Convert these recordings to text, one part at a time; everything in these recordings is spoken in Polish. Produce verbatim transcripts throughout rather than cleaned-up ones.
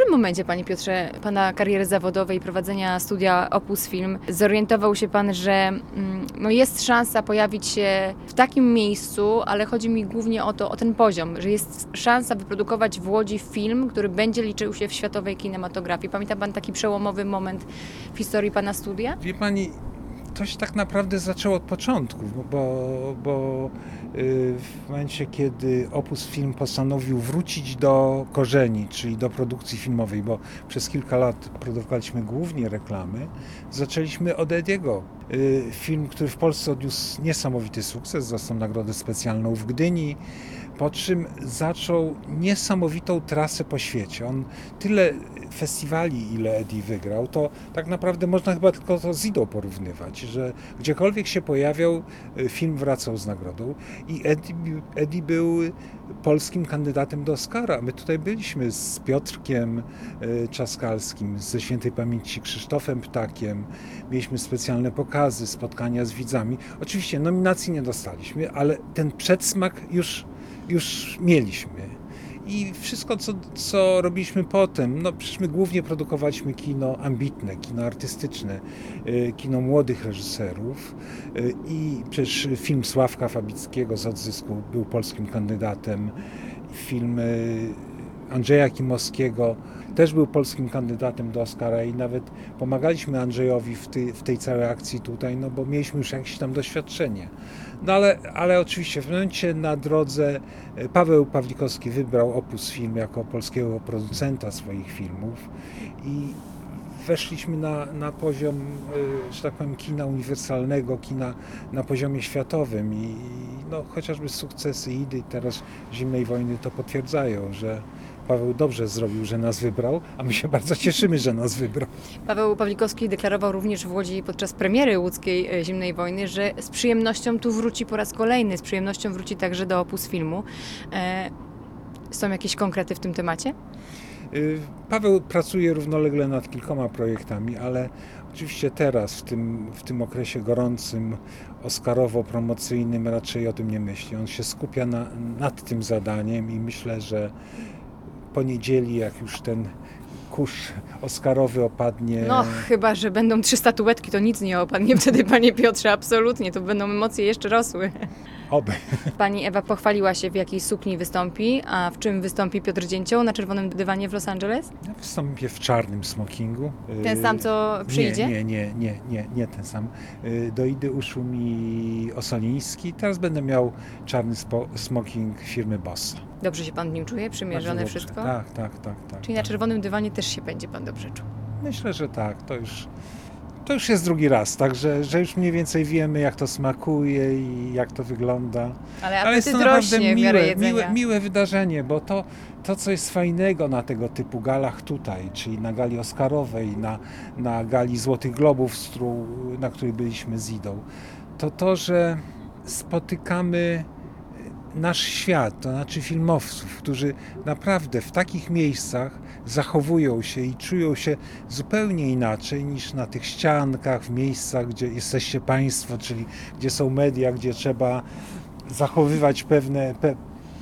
którym momencie, panie Piotrze, pana kariery zawodowej i prowadzenia studia Opus Film zorientował się pan, że mm, no jest szansa pojawić się w takim miejscu, ale chodzi mi głównie o to, o ten poziom, że jest szansa wyprodukować w Łodzi film, który będzie liczył się w światowej kinematografii. Pamięta pan taki przełomowy moment w historii pana studia? Wie pani, to się tak naprawdę zaczęło od początku, bo, bo w momencie, kiedy Opus Film postanowił wrócić do korzeni, czyli do produkcji filmowej, bo przez kilka lat produkowaliśmy głównie reklamy, zaczęliśmy od Ediego. Film, który w Polsce odniósł niesamowity sukces, dostał nagrodę specjalną w Gdyni, po czym zaczął niesamowitą trasę po świecie. On tyle festiwali, ile Eddie wygrał, to tak naprawdę można chyba tylko to z Idą porównywać, że gdziekolwiek się pojawiał, film wracał z nagrodą i Eddie, Eddie był polskim kandydatem do Oscara. My tutaj byliśmy z Piotrkiem Czaskalskim, ze świętej pamięci Krzysztofem Ptakiem, mieliśmy specjalne pokazy, spotkania z widzami. Oczywiście nominacji nie dostaliśmy, ale ten przedsmak już, już mieliśmy. I wszystko, co, co robiliśmy potem, no przecież my głównie produkowaliśmy kino ambitne, kino artystyczne, kino młodych reżyserów i przecież film Sławka Fabickiego z Odzysku był polskim kandydatem, film Andrzeja Kimowskiego też był polskim kandydatem do Oscara i nawet pomagaliśmy Andrzejowi w, ty, w tej całej akcji tutaj, no bo mieliśmy już jakieś tam doświadczenie. No ale, ale oczywiście w momencie na drodze Paweł Pawlikowski wybrał Opus Film jako polskiego producenta swoich filmów i weszliśmy na, na poziom, że tak powiem, kina uniwersalnego, kina na poziomie światowym i no, chociażby sukcesy Idy i teraz Zimnej Wojny to potwierdzają, że Paweł dobrze zrobił, że nas wybrał, a my się bardzo cieszymy, że nas wybrał. Paweł Pawlikowski deklarował również w Łodzi podczas premiery łódzkiej Zimnej Wojny, że z przyjemnością tu wróci po raz kolejny, z przyjemnością wróci także do Opus Filmu. E, są jakieś konkrety w tym temacie? Paweł pracuje równolegle nad kilkoma projektami, ale oczywiście teraz, w tym, w tym okresie gorącym, oscarowo-promocyjnym raczej o tym nie myśli. On się skupia na, nad tym zadaniem i myślę, że po niedzieli, jak już ten kurz oscarowy opadnie... No chyba, że będą trzy statuetki, to nic nie opadnie wtedy, panie Piotrze, absolutnie, to będą emocje jeszcze rosły. Oby. Pani Ewa pochwaliła się, w jakiej sukni wystąpi, a w czym wystąpi Piotr Dzięcioł na czerwonym dywanie w Los Angeles? Ja wystąpię w czarnym smokingu. Ten sam, co przyjdzie? Nie, nie, nie, nie, nie ten sam. Do Idy uszył mi Osoliński. Teraz będę miał czarny spo, smoking firmy Bossa. Dobrze się pan w nim czuje? Przymierzone wszystko? Tak, tak, tak, tak. Czyli tak. na czerwonym dywanie też się będzie pan dobrze czuł? Myślę, że tak. To już... To już jest drugi raz, także że już mniej więcej wiemy, jak to smakuje i jak to wygląda. Ale, Ale jest to naprawdę naprawdę miłe, miłe, miłe, miłe wydarzenie, bo to, to, co jest fajnego na tego typu galach tutaj, czyli na gali oscarowej, na, na gali Złotych Globów, na której byliśmy z Idą, to to, że spotykamy nasz świat, to znaczy filmowców, którzy naprawdę w takich miejscach zachowują się i czują się zupełnie inaczej niż na tych ściankach, w miejscach, gdzie jesteście państwo, czyli gdzie są media, gdzie trzeba zachowywać pewne, pe,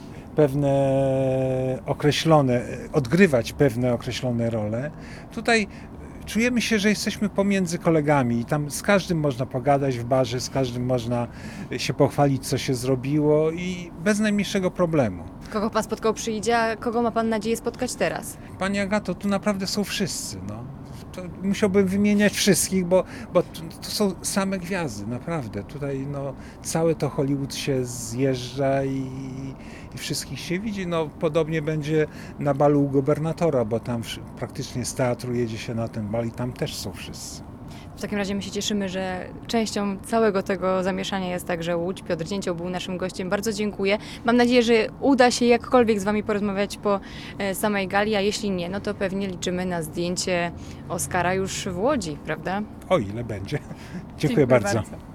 pewne określone, odgrywać pewne określone role. Tutaj czujemy się, że jesteśmy pomiędzy kolegami i tam z każdym można pogadać w barze, z każdym można się pochwalić, co się zrobiło i bez najmniejszego problemu. Kogo pan spotkał przyjdzie, a kogo ma pan nadzieję spotkać teraz? Pani Agato, tu naprawdę są wszyscy. No. To musiałbym wymieniać wszystkich, bo, bo to, to są same gwiazdy, naprawdę. Tutaj no, całe to Hollywood się zjeżdża i, i wszystkich się widzi. No, podobnie będzie na balu u gubernatora, bo tam praktycznie z teatru jedzie się na ten bal i tam też są wszyscy. W takim razie my się cieszymy, że częścią całego tego zamieszania jest także Łódź. Piotr Dzięcioł był naszym gościem. Bardzo dziękuję. Mam nadzieję, że uda się jakkolwiek z wami porozmawiać po samej gali, a jeśli nie, no to pewnie liczymy na zdjęcie Oscara już w Łodzi, prawda? O ile będzie. Dziękuję, Dziękuję bardzo. bardzo.